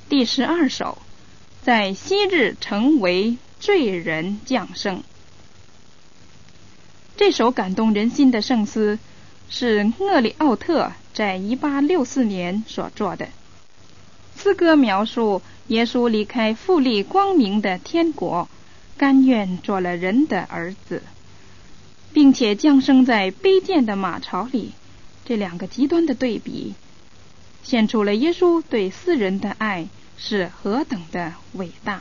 第12首，在昔日成为罪人降生。这首感动人心的圣诗是厄里奥特在1864年所作的。诗歌描述耶稣离开富丽光明的天国，甘愿做了人的儿子，并且降生在卑贱的马槽里。这两个极端的对比显出了耶稣对世人的爱是何等的伟大。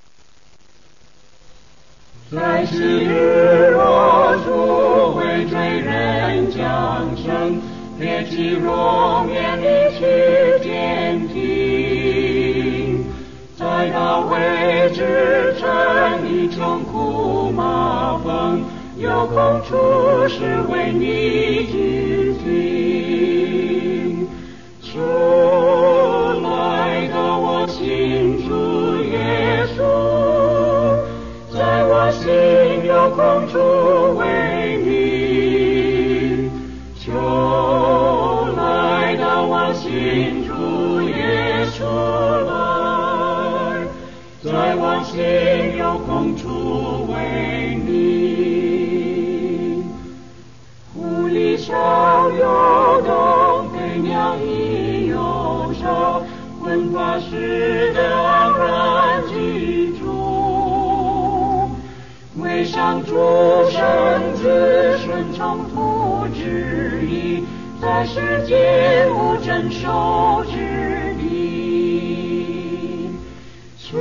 在昔日我主为罪人降生，别其荣面离去天庭，在大卫之城以穷苦麻风，有空出世为你之听。出来的我心主耶稣，在我心有空处为你。求来的我心主耶稣来，在我心有空处为你。狐狸少有动，飞鸟亦有少，混发时的昂然居住。为上主圣子顺从父旨意，在世间无真受之地。出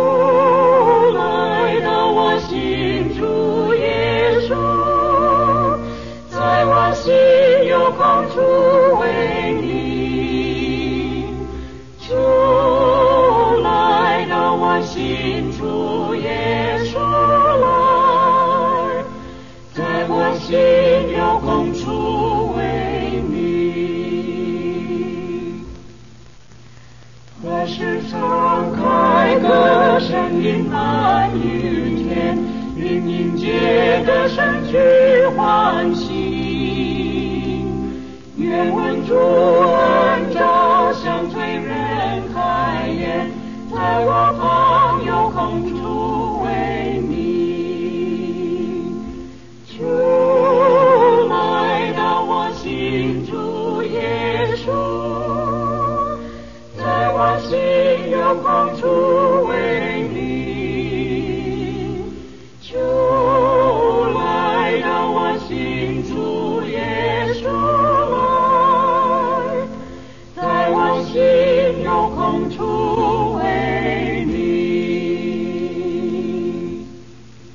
来的我心主耶稣，在我心有空处为你。出来的我心主耶稣来，在我心有空处为你。何时敞开歌声音满于天，因迎接的神去欢喜。愿闻主恩照向罪人开眼，在我旁有空处为你。出来的我心主耶稣，在我心有空处